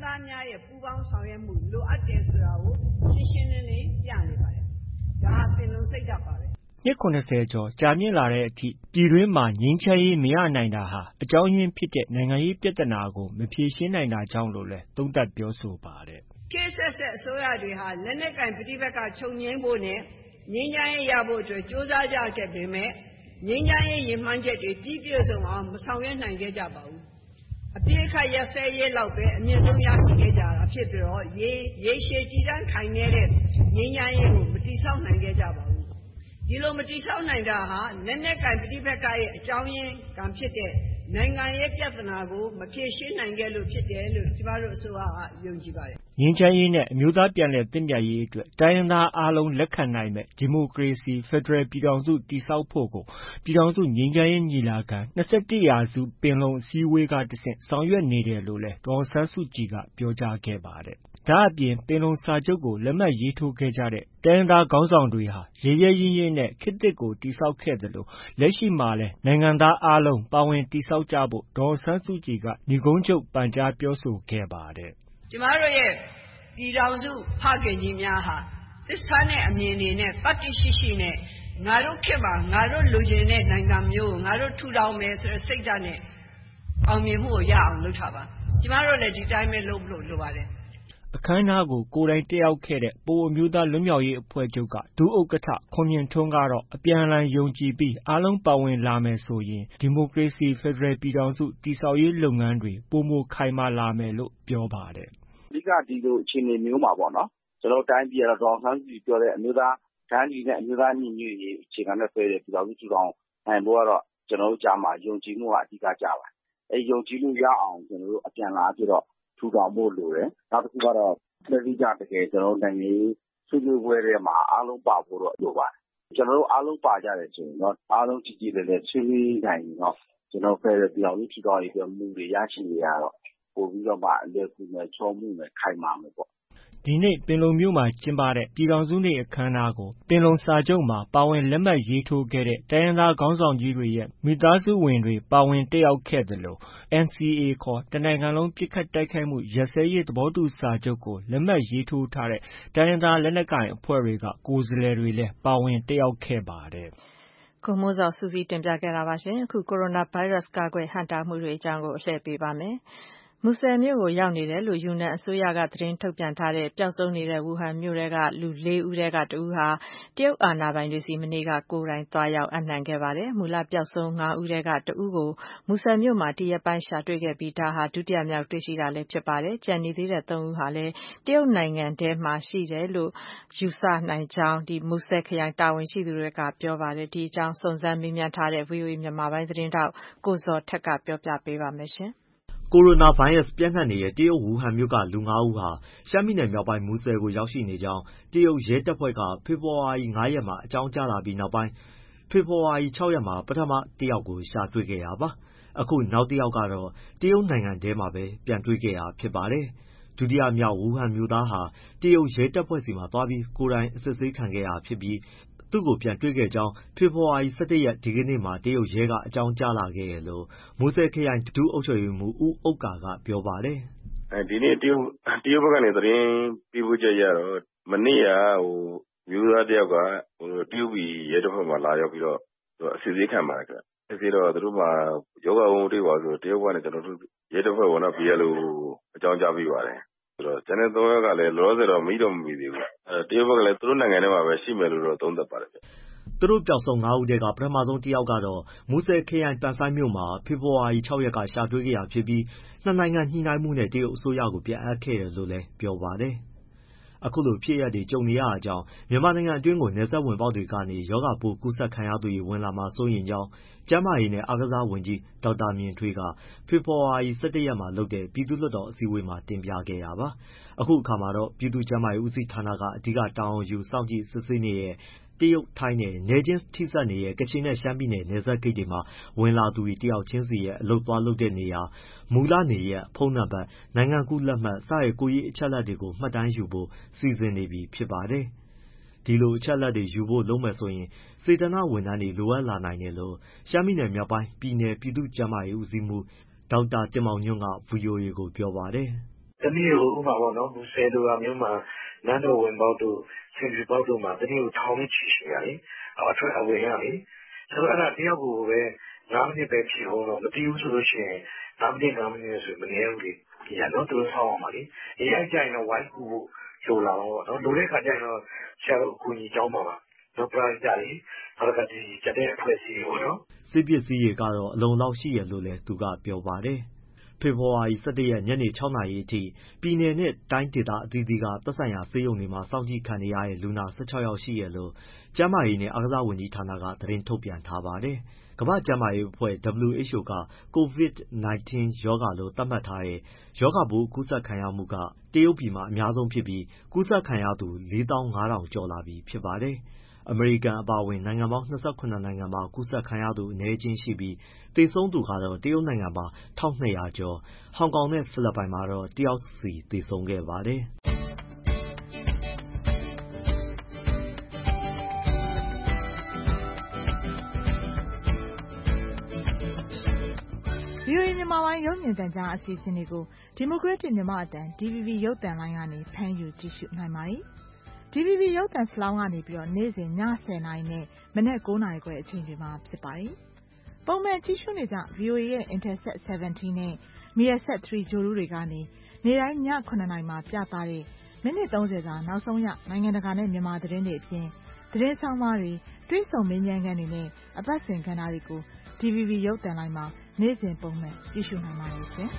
သားများရဲ့ပူးပေါင်းဆောင်ရွက်မှုလိုအပ်တယ်ဆိုတာကိုရှင်းရှင်းလင်းလင်းပြနေပါတယ်။ဒါဟာပင်လုံစိတ်ဓာတ်ပါပဲ။နှစ် 70 ကျော်ကြာမြင့်လာတဲ့အထိပြည်တွင်းမှာငြိမ်းချမ်းရေးမရနိုင်တာဟာအကြောင်းရင်းဖြစ်တဲ့နိုင်ငံရေးပြဿနာကိုမဖြေရှင်းနိုင်တာကြောင့်လို့လည်းသုံးသပ်ပြောဆိုပါတယ်။ခေတ်ဆက်ဆက်အစိုးရတွေဟာလက်နက်ကင်ပဋိပက္ခချုပ်ငြိမ်းဖို့နဲ့ငြိမ်းချမ်းရေးရဖို့အတွက်ကြိုးစားကြခဲ့ပေမဲ့ငြိမ်းချမ်းရေးရည်မှန်းချက်တွေပြည့်စုံအောင်မဆောင်ရွက်နိုင်ခဲ့ကြပါဘူး။အပြည့်အခါရက်စဲရေးလောက်ပဲအမြင့်ဆုံးရရှိခဲ့ကြတာဖြစ်ပြီးတော့ရေရှည်တည်တံ့ခိုင်နေတဲ့ငြိမ်းချမ်းရေးကိုမတည်ဆောက်နိုင်ခဲ့ကြပါဘူး။ဒီလိုမတည်ဆောက်နိုင်တာဟာလက်နက်ကင်ပဋိပက္ခရဲ့အကြောင်းရင်းကဖြစ်တဲ့နိုင်ငံရေးပြဿနာကိုမဖြေရှင်းနိုင်ခဲ့လို့ဖြစ်တယ်လို့ကျမတို့အစိုးရကယုံကြည်ပါတယ်ငြိမ်းချမ်းရေးနဲ့အမျိုးသားပြန်လည်သင့်မြတ်ရေးအတွက်တိုင်းရင်းသားအားလုံးလက်ခံနိုင်မဲ့ဒီမိုကရေစီဖက်ဒရယ်ပြည်ထောင်စုတည်ဆောက်ဖို့ကိုပြည်ထောင်စုငြိမ်းချမ်းရေးညီလာခံ21ရာစုပင်လုံအစည်းအဝေးကတဆင့်ဆောင်ရွက်နေတယ်လို့လည်းဒေါ်အောင်ဆန်းစုကြည်ကပြောကြားခဲ့ပါတယ်။ဒါအပြင်ပင်လုံစာချုပ်ကိုလက်မှတ်ရေးထိုးခဲ့ကြတဲ့တိုင်းရင်းသားခေါင်းဆောင်တွေဟာရဲရဲရင့်ရင့်နဲ့ခေတ်သစ်ကိုတည်ဆောက်ခဲ့သလိုလက်ရှိမှာလည်းနိုင်ငံသားအားလုံးပါဝင်တည်ဆောက်ကြဖို့ဒေါ်အောင်ဆန်းစုကြည်ကနိဂုံးချုပ်ပန်ကြားပြောဆိုခဲ့ပါတယ်။ကျမတို့ရဲ့ပြည်ထောင်စုဖခင်ကြီးများဟာသစ္စာနဲ့အမြင်တွေနဲ့တတ္တိရှိရှိနဲ့ငါတို့ခေတ်မှာငါတို့လူချင်းတဲ့နိုင်ငံမျိုးကိုငါတို့ထူထောင်မယ်ဆိုတဲ့စိတ်ဓာတ်နဲ့အောင်မြင်မှုကိုရအောင်လုပ်ထားပါ။ကျမတို့လည်းဒီတိုင်းပဲလုပ်လို့လိုပါတယ်။အခမ်းအနားကိုကိုယ်တိုင်တက်ရောက်ခဲ့တဲ့ပအိုဝ်းအမျိုးသားလွတ်မြောက်ရေးအဖွဲ့ချုပ်ကဒုဥက္ကဋ္ဌခွန်မြင့်ထွန်းကတော့အပြန်အလှန်ယုံကြည်ပြီးအားလုံးပါဝင်လာမယ်ဆိုရင်ဒီမိုကရေစီဖက်ဒရယ်ပြည်ထောင်စုတည်ဆောက်ရေးလုပ်ငန်းတွေပိုမိုခိုင်မာလာမယ်လို့ပြောပါတယ်။အဓိကဒီလိုအခြေအနေမျိုးမှာပေါ့နော်ကျွန်တော်တိုင်းပြည်ကတော့ဒေါ်အောင်ဆန်းစုကြည်ပြောတဲ့အမျိုးသားတန်းတူနဲ့အမျိုးသားညီညွတ်ရေးအခြေခံနဲ့ဆွဲတဲ့ပြည်ထောင်စုထူထောင်နိုင်ဖို့ကတော့ကျွန်တော်တို့ကြားမှာယုံကြည်မှုကအဓိကကြပါတယ်။အဲဒီယုံကြည်မှုရအောင်ကျွန်တော်တို့အပြန်လာပြီးတော့ထူထောင်ဖို့လိုတယ်။နောက်တစ်ခုကတော့လက်ရှိကြတကယ်ကျွန်တော်တို့နိုင်ငံရေးဆွေးနွေးပွဲတွေမှာအားလုံးပါဖို့တော့လိုပါတယ်။ကျွန်တော်တို့အားလုံးပါကြတယ်ဆိုရင်တော့အားလုံးကြည်ကြည်လည်းဆွေးနွေးနိုင်တော့ကျွန်တော်ဖက်ဒရယ်ပြည်ထောင်စုထူထောင်ရေးအတွက်မူတွေရရှိနေရတော့ပို့ပြီးတော့မှအလွယ်ကူမယ်ချောမှုနဲ့ခိုင်မာမယ်ပေါ့ဒီနေ့ပင်လုံမြို့မှာကျင်းပတဲ့ပြည်ထောင်စုနေ့အခမ်းအနားကိုပင်လုံစာချုပ်မှာပါဝင်လက်မှတ်ရေးထိုးခဲ့တဲ့တိုင်းရင်းသားခေါင်းဆောင်ကြီးတွေရဲ့မိသားစုဝင်တွေပါဝင်တက်ရောက်ခဲ့သလို NCA ခေါ်တနိုင်ငံလုံးပစ်ခတ်တိုက်ခိုက်မှုရပ်စဲရေးသဘောတူစာချုပ်ကိုလက်မှတ်ရေးထိုးထားတဲ့တိုင်းရင်းသားလက်နက်ကိုင်အဖွဲ့တွေကကိုယ်စားလှယ်တွေလည်းပါဝင်တက်ရောက်ခဲ့ပါတယ်။ကိုမိုးဇော်စူးစီးတင်ပြခဲ့တာပါရှင်။အခုကိုရိုနာဗိုင်းရပ်စ်ကာကွယ်ဟန့်တားမှုတွေအကြောင်းကိုအလှည့်ပေးပါမယ်။မူဆယ်မြို့ကိုရောက်နေတယ်လို့ယူနန်အစိုးရကသတင်းထုတ်ပြန်ထားတဲ့ပျောက်ဆုံးနေတဲ့ဝူဟန်မြို့ကလူ4ဦးထဲကတဦးဟာတရုတ်အာဏာပိုင်တွေစီမနေ့ကကိုယ်တိုင်သွားရောက်အပ်နှံခဲ့ပါတယ်။မူလပျောက်ဆုံး5ဦးထဲကတဦးကိုမူဆယ်မြို့မှာတရက်ပိုင်းရှာတွေ့ခဲ့ပြီးဒါဟာဒုတိယမြောက်တွေ့ရှိတာလည်းဖြစ်ပါတယ်။ကျန်နေသေးတဲ့3ဦးဟာလည်းတရုတ်နိုင်ငံထဲမှာရှိတယ်လို့ယူဆနိုင်ကြောင်းမူဆယ်ခရိုင်တာဝန်ရှိသူတွေကပြောပါတယ်။ဒီအကြောင်းစုံစမ်းမေးမြန်းထားတဲ့ VOA မြန်မာပိုင်းသတင်းတောက်ကိုဇော်ထက်ကပြောပြပေးပါမယ်ရှင်။ကိုရိုနာဗိုင်းရပ်စ်ပျံ့နှံ့နေတဲ့တရုတ်ဝူဟန်မြို့ကလူ5ဦးဟာရှမ်းပြည်နယ်မြောက်ပိုင်းမူဆယ်ကိုရောက်ရှိနေကြောင်းတရုတ်ရဲတပ်ဖွဲ့ကဖေဖော်ဝါရီ5ရက်မှာအကြောင်းကြားလာပြီးနောက်ပိုင်းဖေဖော်ဝါရီ6ရက်မှာပထမတယောက်ကိုရှာတွေ့ခဲ့တာပါ။အခုနောက်တယောက်ကတော့တရုတ်နိုင်ငံထဲမှာပဲပြန်တွေ့ခဲ့တာဖြစ်ပါတယ်။ဒုတိယမြောက်ဝူဟန်မြို့သားဟာတရုတ်ရဲတပ်ဖွဲ့စီမှာသွားပြီးကိုယ်တိုင်အစစ်ဆေးခံခဲ့တာဖြစ်ပြီးသူ့ကိုပြန်တွေ့ခဲ့ကြောင်းဖေဖော်ဝါရီ17ရက်ဒီကနေ့မှာတရုတ်ရဲကအကြောင်းကြားလာခဲ့တယ်လို့မူဆယ်ခရိုင်ဒုအုပ်ချုပ်ရေးမှူးဦးဥက္ကာကပြောပါတယ်။ဒီနေ့တရုတ်ဘက်ကနေသတင်းပေးပို့ချက်ရတော့မနေ့ကမျိုးသားတယောက်ကတရုတ်ပြည်ရဲတပ်ဖွဲ့မှာလာရောက်ပြီးတော့အစစ်ဆေးခံပါတယ်ခင်ဗျ။စစ်ဆေးတော့သူတို့မှာယောဂဝုန်းတွေ့ပါဆိုတရုတ်ကနေကျွန်တော်တို့ရဲတပ်ဖွဲ့ကBLOအကြောင်းကြားပေးပါတယ်။ကျန်တဲ့3ယောက်ကလည်းလောလောဆယ်တော့မိတော့မမိသေးဘူး။တရုတ်ဘက်ကလည်းသူတို့နိုင်ငံထဲမှာပဲရှိမယ်လို့တော့သုံးသပ်ပါတယ်ဗျ။သူတို့ပျောက်ဆုံး5ဦးထဲကပထမဆုံးတစ်ယောက်ကတော့မူဆယ်ခရိုင်ပန်ဆိုင်းမြို့မှာဖေဖော်ဝါရီ6ရက်ကရှာတွေ့ခဲ့တာဖြစ်ပြီးနှစ်နိုင်ငံညှိနှိုင်းမှုနဲ့တရုတ်အစိုးရကိုပြန်အပ်ခဲ့တယ်လို့လည်းပြောပါတယ်။အခုလိုဖြစ်ရပ်တွေကြုံနေရတာကြောင့်မြန်မာနိုင်ငံအတွင်းကိုနယ်စပ်ဝင်ပေါက်တွေကနေရောဂါပိုးကူးစက်ခံရသူတွေဝင်လာမှာစိုးရိမ်ကြောင်းကျန်းမာရေးနဲ့အားကစားဝန်ကြီးဒေါက်တာမြင့်ထွေးကဖေဖော်ဝါရီ17ရက်မှာလုပ်တဲ့ပြည်သူ့လွှတ်တော်အစည်းအဝေးမှာတင်ပြခဲ့တာပါ။အခုအခါမှာတော့ပြည်သူ့ကျန်းမာရေးဦးစီးဌာနကအဓိကတာဝန်ယူစောင့်ကြည့်စစ်ဆေးနေတဲ့တရုတ်၊ထိုင်းနဲ့နယ်ချင်းထိစပ်နေတဲ့ကချင်နဲ့ရှမ်းပြည်နယ်နယ်စပ်ဂိတ်တွေမှာဝင်လာသူတွေတယောက်ချင်းစီရဲ့အလုပ်သွားလုပ်တဲ့နေရာမူလနေရပ်ဖုန်းနံပါတ်နိုင်ငံကူးလက်မှတ်စတဲ့ကိုယ်ရေးအချက်အလက်တွေကိုမှတ်တမ်းယူဖို့စီစဉ်နေပြီဖြစ်ပါတယ်။ဒီလိုအချက်အလက်တွေယူဖို့လုပ်မယ်ဆိုရင်စေတနာ့ဝန်ထမ်းတွေလိုအပ်လာနိုင်တယ်လို့ရှမ်းပြည်နယ်မြောက်ပိုင်းပြည်နယ်ပြည်သူ့ကျန်းမာရေးဦးစီးမှူးဒေါက်တာတင်မောင်ညွန့်က VOA ကိုပြောပါတယ်။တနည်းဥပမာပေါ့နော်မူဆယ်လိုမျိုးမှာနန်းတော်ဝင်ပေါက်တို့ဆင်ဖြူပေါက်တို့မှာတနည်းထောင်နဲ့ချီရှိရလေအထွက်အဝင်ရလေဆိုတော့အဲ့ဒါတယောက်ကိုပဲ9 မိနစ်ပဲဖြည့်အောင်တော့မတည်ဘူးဆိုလို့ရှိရင်9 မိနစ်ဆိုမနေဘူးလေဒီကတော့သူဆောင်းအောင်ပါလေအဲ့ကြရင်တော့ဝိုင်းကူဖို့လိုလာတော့နော်လိုတဲ့ခါကျရင်တော့ဆရာတို့အကူအညီကြောင်းပါတော့ပရိုက်ကြလေနောက်ကဒီကျတဲ့အဖွဲ့အစည်းပေါ့နော်စစ်ပစ္စည်းတွေကတော့အလုံလောက်ရှိရလို့လည်းသူကပြောပါတယ်ဖေဖော်ဝါရီ 17 ရက်ညနေ 6 နာရီအထိပြည်နယ်နဲ့တိုင်းဒေသအသီးသီးကသက်ဆိုင်ရာဆေးရုံတွေမှာစောင့်ကြည့်ခံနေရတဲ့လူနာ16 ယောက်ရှိရလို့ကျန်းမာရေးနဲ့အားကစားဝန်ကြီးဌာနကသတင်းထုတ်ပြန်ထားပါတယ်။ကမ္ဘာ့ကျန်းမာရေးအဖွဲ့ WHO က COVID-19 ရောဂါလို့သတ်မှတ်ထားတဲ့ရောဂါပိုးကူးစက်ခံရမှုကတရုတ်ပြည်မှာအများဆုံးဖြစ်ပြီးကူးစက်ခံရသူ 45000 ကျော်လာပြီဖြစ်ပါတယ်။အမေရိကန်အပါအဝင်နိုင်ငံပေါင်း 28 နိုင်ငံမှာကူးစက်ခံရသူအနည်းအကျဉ်းရှိပြီးသေဆုံးသူကတော့တရုတ်နိုင်ငံမှာ 1200 ကျော်ဟောင်ကောင်နဲ့ဖိလစ်ပိုင်မှာတော့1 ယောက်စီသေဆုံးခဲ့ပါတယ်။ VOA မြန်မာပိုင်းရုပ်မြင်သံကြားအစီအစဉ်တွေကို Democratic မြန်မာအသံ DVB ရုပ်သံလိုင်းကနေဖမ်းယူကြည့်ရှုနိုင်ပါတယ်။ DVB ရုပ်သံစလောင်းကနေပြီးတော့နေ့စဉ်ည 10 နာရီနဲ့မနက် 9 နာရီခွဲအချိန်တွေမှာဖြစ်ပါတယ်။ပုံမှန်ကြည့်ရှုနေကြ VOA ရဲ့ Intelsat 17 နဲ့ Measat 3 ဂြိုလ်တုတွေကနေနေ့တိုင်းည 9 နာရီမှာပြသတဲ့မိနစ် 30 စာနောက်ဆုံးရနိုင်ငံတကာနဲ့မြန်မာသတင်းတွေအပြင်သတင်းဆောင်းပါးတွေတွေ့ဆုံမေးမြန်းခန်းတွေနဲ့အပတ်စဉ်ကဏ္ဍတွေကို DVB ရုပ်သံလိုင်းမှာနေ့စဉ်ပုံမှန်ကြည့်ရှုနိုင်ပါတယ်ရှင်။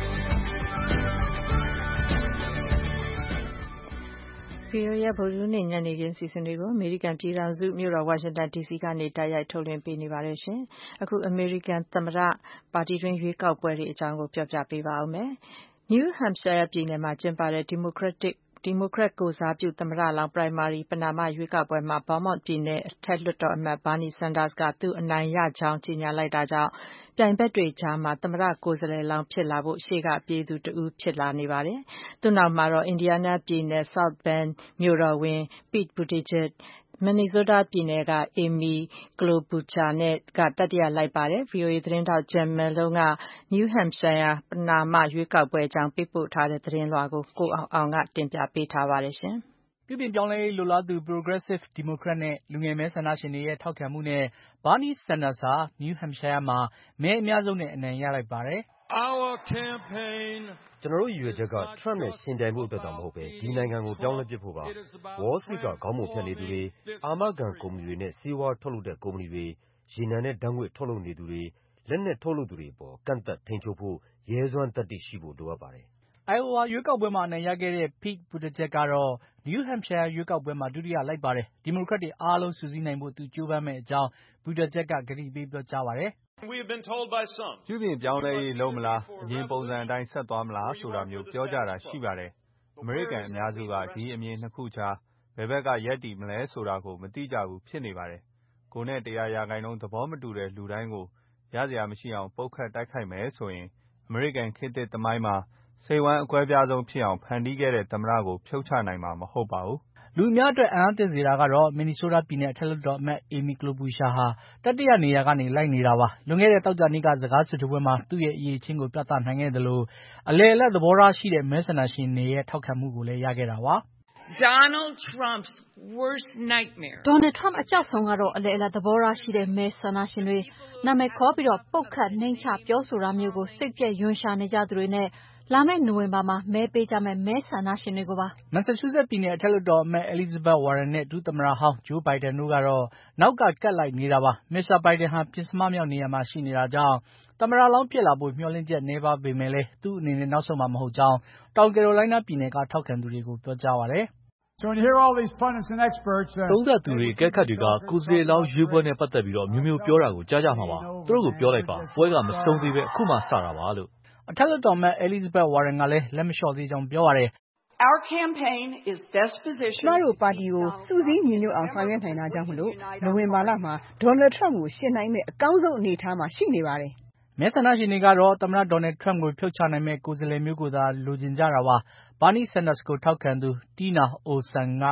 VOA ရဲ့ဗုဒ္ဓဟူးနေ့ညနေခင်းစီစဉ်တွေကိုအမေရိကန်ပြည်ထောင်စုမြို့တော်ဝါရှင်တန် DC ကနေတိုက်ရိုက်ထုတ်လွှင့်ပေးနေပါတယ်ရှင်။အခုအမေရိကန်သမ္မတပါတီတွင်းရွေးကောက်ပွဲတွေအကြောင်းကိုပြောပြပေးပါဦးမယ်။ New Hampshire ပြည်နယ်မှာကျင်းပတဲ့ဒီမိုကရက်ကိုယ်စားပြုသမ္မတလောင်း primary ပဏာမရွေးကောက်ပွဲမှာ Vermont ပြည်နယ်အထက်လွှတ်တော်အမတ် Bernie Sanders ကသူအနိုင်ရကြောင်းကြေညာလိုက်တာကြောင့်ပြိုင်ဘက်တွေကြားမှာသမ္မတကိုယ်စားလှယ်လောင်းဖြစ်လာဖို့ရှေ့ကပြေးသူတဦးဖြစ်လာနေပါတယ်။သူ့နောက်မှာတော့ Indiana ပြည်နယ် South Bend မြို့တော်ဝန် Pete Buttigieg, Minnesota ပြည်နယ်က Amy Klobuchar ကတတိယလိုက်ပါတယ်။ VOA သတင်းထောက် Jim Malone က New Hampshire ပဏာမရွေးကောက်ပွဲအကြောင်းပေးပို့ထားတဲ့သတင်းလွှာကိုကိုအောင်အောင်ကတင်ပြပေးထားပါတယ်ရှင်။ပြုပြင်ပြောင်းလဲရေးလိုလားသူ Progressive Democrat နဲ့လူငယ်မဲဆန္ဒရှင်တွေရဲ့ထောက်ခံမှုနဲ့ Bernie Sanders ဟာ New Hampshire မှာမဲအများဆုံးနဲ့အနိုင်ရလိုက်ပါတယ်။ Our campaign ကျွန်တော်တို့ရည်ရွယ်ချက်က Trump နဲ့ရှင်ပြိုင်ဖို့အတွက်တောင်မဟုတ်ပဲဒီနိုင်ငံကိုပြောင်းလဲပစ်ဖို့ပါ။ Wall Street ကခေါင်းပုံဖြတ်နေသူတွေ၊အာမခံကုမ္ပဏီတွေနဲ့ဆေးဝါးထုတ်လုပ်တဲ့ကုမ္ပဏီတွေ၊ရေနံနဲ့ဓာတ်ငွေ့ထုတ်လုပ်နေသူတွေ၊လက်နက်ထုတ်လုပ်သူတွေအပေါ်ကန့်သတ်ထိန်းချုပ်ဖို့ရဲစွမ်းသတ္တိရှိဖို့လိုအပ်ပါတယ်။ Iowa ရွေးကောက်ပွဲမှာအနိုင်ရခဲ့တဲ့ Pete Buttigieg ကတော့ New Hampshire ရွေးကောက်ပွဲမှာဒုတိယလိုက်ပါတယ်။ ဒီမိုကရက်တွေအားလုံးစုစည်းနိုင်ဖို့သူကြိုးပမ်းမယ့်အကြောင်း Buttigieg ကကတိပေးပြောကြားပါတယ်။ပြုပြင်ပြောင်းလဲရေးလုပ်မလား၊အရင်ပုံစံအတိုင်းဆက်သွားမလားဆိုတာမျိုးပြောကြတာရှိပါတယ်။ အမေရိကန်အများစုကဒီအမြင်နှစ်ခုကြားဘယ်ဘက်ကရပ်တည်မလဲဆိုတာကိုမသိကြဘူးဖြစ်နေပါတယ်။ကိုယ်နဲ့100% သဘောမတူတဲ့လူတိုင်းကိုရစရာမရှိအောင်ပုတ်ခတ်တိုက်ခိုက်မယ်ဆိုရင်အမေရိကန်ခေတ်သစ်သမိုင်းမှာစိတ်ဝမ်းအကွဲပြားဆုံးဖြစ်အောင်ဖန်တီးခဲ့တဲ့သမ္မတကိုဖြုတ်ချနိုင်မှာမဟုတ်ပါဘူး။လူအများအတွက်အံ့အားသင့်စေတာကတော့ Minnesota ပြည်နယ်အထက်လွှတ်တော်အမတ် Amy Klobuchar ဟာတတိယနေရာကနေလိုက်နေတာပါ။လွန်ခဲ့တဲ့သောကြာနေ့ကစကားစစ်ထိုးပွဲမှာသူ့ရဲ့အရည်အချင်းကိုပြသနိုင်ခဲ့သလိုအလယ်အလတ်သဘောထားရှိတဲ့မဲဆန္ဒရှင်တွေရဲ့ထောက်ခံမှုကိုလည်းရခဲ့တာပါ။ Donald Trump's worst nightmare. Donald Trump အကြောက်ဆုံးကတော့အလယ်အလတ်သဘောထားရှိတဲ့မဲဆန္ဒရှင်တွေနာမည်ခေါ်ပြီးပုတ်ခတ်နှိမ်ချပြောဆိုတာမျိုးကိုစိတ်ပျက်ယွန်ရှာနေကြသူတွေနဲ့လာမယ့်နိုဝင်ဘာမှာမဲပေးကြမယ့်မဲဆန္ဒရှင်တွေကိုပါ။ Massachusetts ပြည်နယ်အထက်လွှတ်တော်အမတ် Elizabeth Warren နဲ့ဒုသမ္မတဟောင်း Joe Biden တို့ကတော့နောက်ကကပ်လိုက်နေတာပါ။ Mr. Biden ဟာပဉ္စမမြောက်နေရာမှာရှိနေတာကြောင့်သမ္မတလောင်းဖြစ်လာဖို့မျှော်လင့်ချက်နည်းပါးပေမဲ့လည်းသူ့အနေနဲ့နောက်ဆုတ်မှာမဟုတ်ကြောင်းတောင်ကယ်ရိုလိုင်းနားပြည်နယ်ကထောက်ခံသူတွေကိုပြောကြားပါတယ်။သုံးသပ်သူတွေအကဲခတ်တွေကကိုယ်စားလှယ်လောင်းရွေးပွဲနဲ့ပတ်သက်ပြီးအမျိုးမျိုးပြောတာကိုကြားကြမှာပါ။သူတို့ကိုပြောလိုက်ပါပွဲကမဆုံးသေးပဲအခုမှစတာပါလို့အထက်လွှတ်တော်အမတ် Elizabeth Warren ကလည်းလက်မလျှော့သေးကြောင်းပြောပါတယ်။ Our campaign is best positioned. ကျမတို့ပါတီကိုစုစည်းညီညွတ်အောင်ဆောင်ရွက်နိုင်တာကြောင့်နိုဝင်ဘာလမှာ Donald Trump ကိုယှဉ်နိုင်မယ့်အကောင်းဆုံးအနေအထားမှာရှိနေပါတယ်။မဲဆန္ဒရှင်တွေကတော့သမ္မတ Donald Trump ကိုဖြုတ်ချနိုင်မယ့်ကိုယ်စားလှယ်မျိုးကိုသာလိုချင်ကြတာပါ။ Bernie Sanders ကိုထောက်ခံသူ Tina Olson က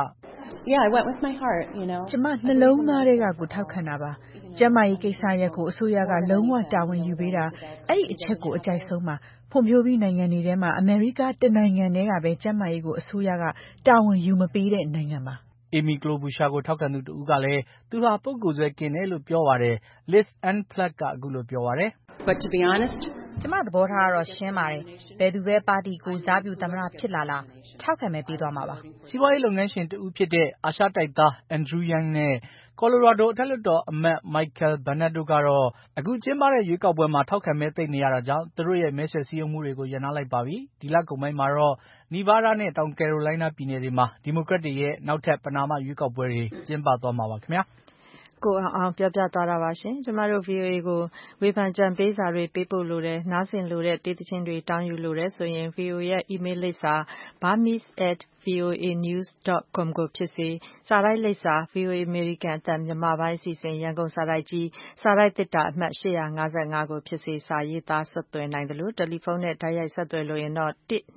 ကျမနှလုံးသားထဲကကိုထောက်ခံတာပါ။ ကျန်းမာရေးကိစ္စရပ်ကိုအစိုးရကလုံးဝတာဝန်ယူပေးတာအဲ့ဒီအချက်ကိုအကြိုက်ဆုံးပါ။ဖွံ့ဖြိုးပြီးနိုင်ငံတွေထဲမှာအမေရိကတနိုင်ငံတည်းကပဲကျန်းမာရေးကိုအစိုးရကတာဝန်ယူမပေးတဲ့နိုင်ငံပါ။ Amy Klobuchar ကိုထောက်ခံသူတဦးကလည်းသူဟာပုဂ္ဂိုလ်စွဲကင်းတယ်လို့ပြောပါတယ်။ Liz Ann Flagg ကအခုလိုပြောပါတယ်။ But to be honestကျမသဘောထားကတော့ရှင်းပါတယ်။ဘယ်သူပဲပါတီကိုစားပြုသမ္မတဖြစ်လာထောက်ခံမဲပေးသွားမှာပါ။စီးပွားရေးလုပ်ငန်းရှင်တဦးဖြစ်တဲ့အာရှတိုက်သား Andrew Yang နဲ့ Colorado အထက်လွှတ်တော်အမတ် Michael Bennet တို့ကတော့အခုကျင်းပတဲ့ရွေးကောက်ပွဲမှာထောက်ခံမဲသိပ်မရတာကြောင့်သူတို့ရဲ့မဲဆွယ်စည်းရုံးမှုတွေကိုရပ်နားလိုက်ပါပြီ။ဒီလကုန်ပိုင်းမှာတော့ Nevada နဲ့တောင်ကယ်ရိုလိုင်းနားပြည်နယ်တွေမှာဒီမိုကရက်တွေရဲ့နောက်ထပ်ပဏာမရွေးကောက်ပွဲတွေကျင်းပသွားမှာပါခင်ဗျာ။ကိုအောင်ပြောပြသွားတာပါရှင်။ကျမတို့ VOA ကိုဝေဖန်ကြံပေးစာတွေပေးပို့လိုတယ်၊နားဆင်လိုတဲ့တေးသချင်းတွေတောင်းယူလိုတယ်ဆိုရင် VOA ရဲ့ email လိပ်စာ burmese@voanews.com ကိုဖြစ်စေ၊စာတိုက်လိပ်စာ VOA အမေရိကန်အသံမြန်မာပိုင်းအစီအစဉ်ရန်ကုန်စာတိုက်ကြီးစာတိုက်သေတ္တာအမှတ်855ကိုဖြစ်စေစာရေးသားဆက်သွယ်နိုင်သလိုတယ်လီဖုန်းနဲ့တိုက်ရိုက်ဆက်သွယ်လိုရင်တော့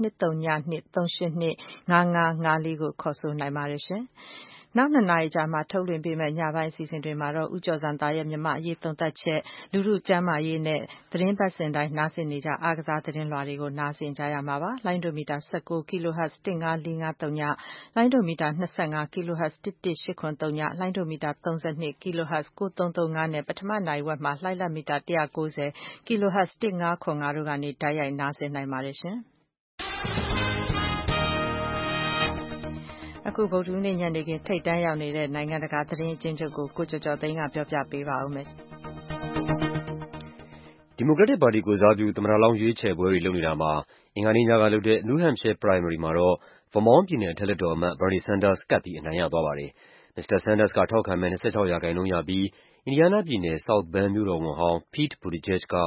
1-202-388-5554ကိုခေါ်ဆိုနိုင်ပါတယ်ရှင်။နောက်2နာရီကြာမှထုတ်လွှင့်ပေးမယ့်ညပိုင်းအစီအစဉ်တွေမှာတော့ဦးကျော်ဇံသာရဲ့မြန်မာအရေးသုံးသပ်ချက်လူထုကျန်းမာရေးနဲ့သတင်းပတ်စဉ်တိုင်းနားဆင်နေကြအားကစားသတင်းလွှာတွေကိုနားဆင်ကြရမှာပါ။လိုင်းဒိုမီတာ19 kHz 15453ညလိုင်းဒိုမီတာ25 kHz 11883ညလိုင်းဒိုမီတာ32 kHz 9335နဲ့ပထမနိုင်ဝက်မှာလှိုင်းလတ်မီတာ190 kHz 1505တို့ကနေတိုက်ရိုက်နားဆင်နိုင်ပါတယ်ရှင်။အခုဗုဒ္ဓဟူးနေ့ညနေခင်းထိပ်တန်းရောက်နေတဲ့နိုင်ငံတကာသတင်းအကျဉ်းချုပ်ကိုကိုကျော်ကျော်သိန်းကပြောပြပေးပါဦးမယ်ဒီမိုကရက်တစ်ပါတီကိုစားပြုသမ္မတလောင်းရွေးချယ်ပွဲတွေလုပ်နေတာမှာအင်္ဂါနေ့ညကလုပ်တဲ့ New Hampshire primary မှာတော့ Vermont ပြည်နယ်အထက်လွှတ်တော်အမတ် Bernie Sanders ကပ်ပြီးအနိုင်ရသွားပါတယ်။ Mr. Sanders ကထောက်ခံမဲ26%ရပြီး အင်ဒီယားနားပြည်နယ် South Bend မြို့တော်ဝန်ဟောင်း Pete Buttigieg က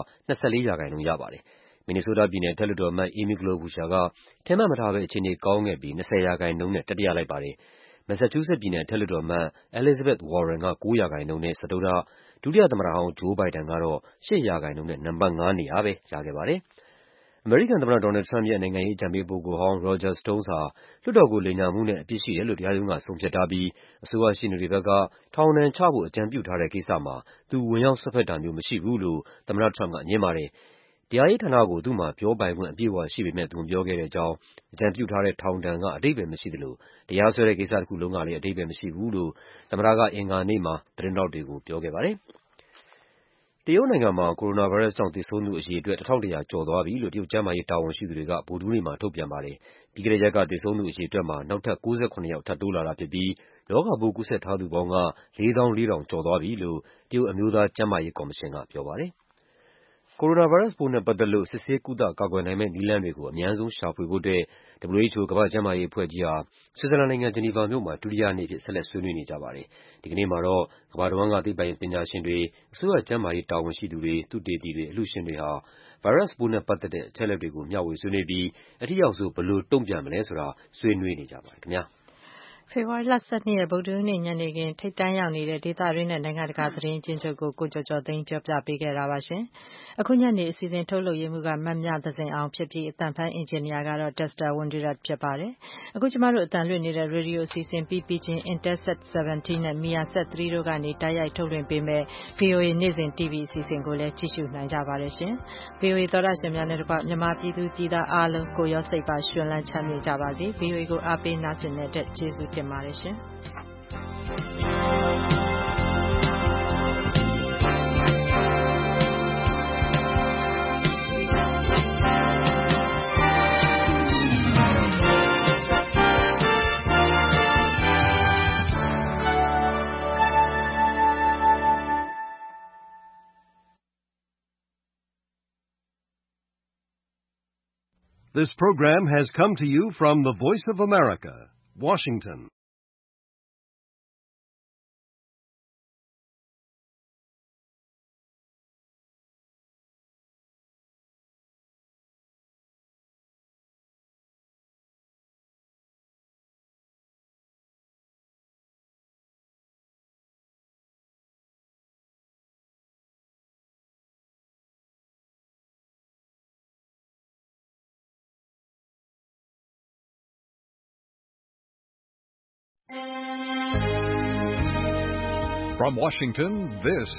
24%ရပါတယ်။ မင်နီဆိုးတားပြည်နယ်အထက်လွှတ်တော်အမတ် Amy Klobuchar ကထင်မှတ်မထားဘဲအခြေအနေကောင်းခဲ့ပြီး20%နဲ့တတိယလိုက်ပါတယ်။ Massachusetts ပြည်နယ်အထက်လွှတ်တော်အမတ် Elizabeth Warren က9%နဲ့စတုတ္ထ၊ ဒုတိယသမ္မတဟောင်း Joe Biden ကတော့8%နဲ့နံပါတ်5နေရာပဲရခဲ့ပါတယ်။ အမေရိကန်သမ္မတ Donald Trump ရဲ့နိုင်ငံရေးအကြံပေးပုဂ္ဂိုလ်ဟောင်း Roger Stones ဟာလွှတ်တော်ကိုလိမ်ညာမှုနဲ့အပြစ်ရှိတယ်လို့တရားရုံးကဆုံးဖြတ်ထားပြီးအစိုးရရှေ့နေတွေဘက်ကထောင်ဒဏ်ချဖို့အကြံပြုထားတဲ့ကိစ္စမှာသူဝင်ရောက်စွက်ဖက်တာမျိုးမရှိဘူးလို့သမ္မတ Trump ကငြင်းပါတယ်။ တရားရေးဌာနကိုသူ့မှာပြောပိုင်ခွင့်အပြည့်အဝရှိပေမဲ့သူမပြောခဲ့တဲ့အကြောင်း၊အကြံပြုထားတဲ့ထောင်ဒဏ်ကအဓိပ္ပါယ်မရှိသလိုတရားစွဲတဲ့ကိစ္စတခုလုံးကလည်းအဓိပ္ပါယ်မရှိဘူးလို့သမ္မတကအင်္ဂါနေ့မှာသတင်းထောက်တွေကိုပြောခဲ့ပါတယ်။ တရုတ်နိုင်ငံမှာ ကိုရိုနာဗိုင်းရပ်စ်ကြောင့်သေဆုံးသူအရေအတွက် 1,100 ကျော်သွားပြီလို့တရုတ်ကျန်းမာရေးတာဝန်ရှိသူတွေကဗုဒ္ဓဟူးနေ့မှာထုတ်ပြန်ပါတယ်။ ပြီးခဲ့တဲ့ရက်ကသေဆုံးသူအရေအတွက်မှာနောက်ထပ်69 ယောက်ထပ်တိုးလာတာဖြစ်ပြီးရောဂါပိုးကူးစက်ထားသူပေါင်းက 44,000 ကျော်သွားပြီလို့တရုတ်အမျိုးသားကျန်းမာရေးကော်မရှင်ကပြောပါတယ်။ ကိုရိုနာဗိုင်းရပ်စ်ပိုးနဲ့ပတ်သက်လို့စစ်ဆေးကုသကာကွယ်နိုင်မယ့်နည်းလမ်းတွေကိုအမြန်ဆုံးရှာဖွေဖို့အတွက် WHO ကမ္ဘာ့ကျန်းမာရေးအဖွဲ့ကြီးဟာ ဆွစ်ဇာလန်နိုင်ငံ၊ ဂျနီဗာမြို့မှာဒုတိယနေ့အဖြစ်ဆက်လက်ဆွေးနွေးနေကြပါတယ်။ ဒီကနေ့မှာတော့ကမ္ဘာတဝန်းကသိပ္ပံပညာရှင်တွေ၊အစိုးရကျန်းမာရေးတာဝန်ရှိသူတွေ၊သုတေသီတွေ၊အလှူရှင်တွေဟာ ဗိုင်းရပ်စ်ပိုးနဲ့ပတ်သက်တဲ့အချက်အလက်တွေကိုမျှဝေဆွေးနွေးပြီးအထိရောက်ဆုံးဘယ်လိုတုန့်ပြန်မလဲဆိုတာဆွေးနွေးနေကြပါတယ်ခင်ဗျာ။ဖေဖော်ဝါရီလ12ရက်ဗုဒ္ဓဟူးနေ့ညနေခင်းထိပ်တန်းရောက်နေတဲ့ဒေသတွင်းနဲ့နိုင်ငံတကာသတင်းအကျဉ်းချုပ်ကိုကိုကျော်ကျော်သိန်းပြောပြပေးခဲ့တာပါရှင်။အခုညနေအစီအစဉ်ထုတ်လုပ်ရေးမှူးကမမြသဇင်အောင်ဖြစ်ပြီးအသံဖိုင်းအင်ဂျင်နီယာကတော့ Dexter Wondirat ဖြစ်ပါတယ်။အခုကျမတို့အသံလွှင့်နေတဲ့ရေဒီယိုအစီအစဉ်ပြီးချင်း Intelsat 17နဲ့ Measat 3တို့ကနေတိုက်ရိုက်ထုတ်လွှင့်ပေးမယ့် VOA နေ့စဉ် TV အစီအစဉ်ကိုလည်းကြည့်ရှုနိုင်ကြပါတယ်ရှင်။ VOA သောတရှင်များနဲ့တကွမြန်မာပြည်သူပြည်သားအားလုံးကိုရောစိတ်ပါရှင်လန်းချမ်းမြေ့ကြပါစေ။ VOA ကိုအားပေးနားဆင်တဲ့အတွက်ကျေးဇူးတင်ပါတယ်ရှင်။ This program has come to you from the Voice of America, Washington. From Washington, this